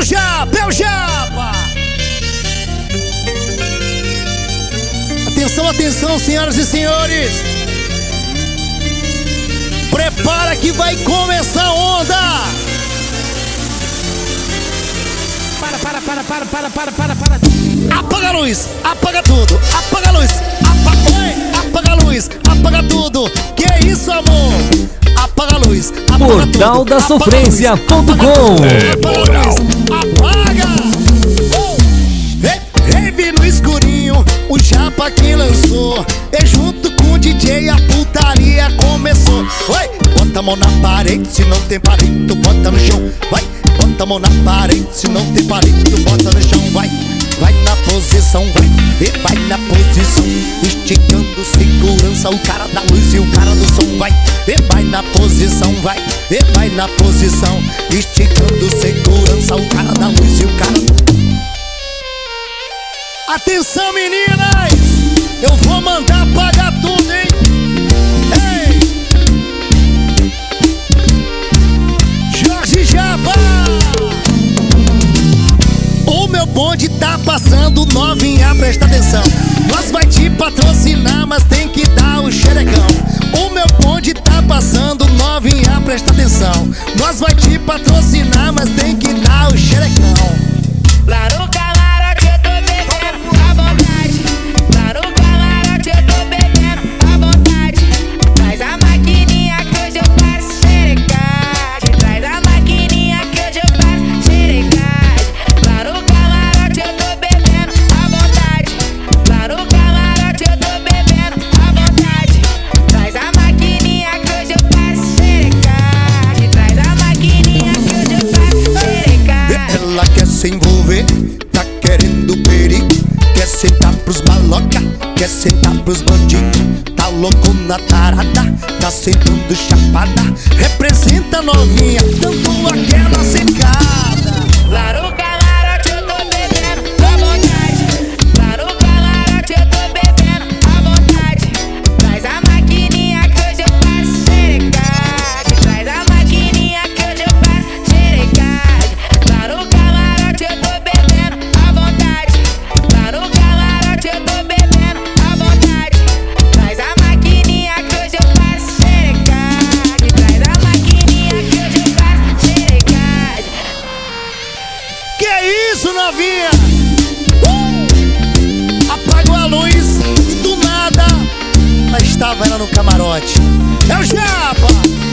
Japa, é o Japa. Atenção, atenção, senhoras e senhores. Prepara que vai começar a onda. Para. Apaga a luz, apaga tudo, apaga a luz, apaga a luz, apaga tudo. Que é isso, amor? Apaga a luz, apaga Portaldasofrência.com. Apaga! Rave no escurinho, o Japa que lançou. E junto com o DJ a putaria começou. Vai, bota a mão na parede, se não tem parede, tu bota no chão. Vai, bota a mão na parede, se não tem parede, tu bota no chão. Vai na posição, vai, e vai na posição. Esticando segurança, o cara da luz e o cara do som. Vai, e vai na posição, vai, e vai na posição. Esticando segurança, o cara da luz e o cara do... Atenção, meninas, eu vou mandar apagar tudo, hein? Ei! Jorge Japa! O meu bonde tá passando, novinha, presta atenção. Nós vai te patrocinar, mas tem que dar o xerecão. O meu bonde tá passando, novinha, presta atenção. Nós vai te patrocinar, mas tem que dar o xerecão. Lá no camarote eu tô bebendo à vontade. Lá no camarote eu tô bebendo à vontade. Traz a maquininha que hoje eu faço xerecagem. Traz a maquininha que hoje eu faço xerecagem. Lá no camarote eu tô bebendo à vontade. Lá no camarote eu tô bebendo à vontade. Traz a maquininha que hoje eu faço xerecagem. Traz a maquininha que hoje eu faço xerecagem. Ela quer se envolver, tá querendo perigo. Quer sentar pros maloca, quer sentar pros bandidos. Tá louco na tarada, tá sentando chapada. Representa novinha, dando aquela secada. Lá no camarote eu tô bebendo à vontade. Lá no camarote eu tô bebendo à vontade. Traz a maquininha que hoje eu faço xerecagem. Traz a maquininha que hoje eu faço xerecagem. Lá no camarote eu tô bebendo à vontade. Lá no camarote eu tô bebendo à vontade. Traz a maquininha que hoje eu faço xerecagem. Traz a maquininha que hoje eu faço xerecagem. Que isso, novinha? Apagou a luz e do nada lá estava ela no camarote. É o Japa!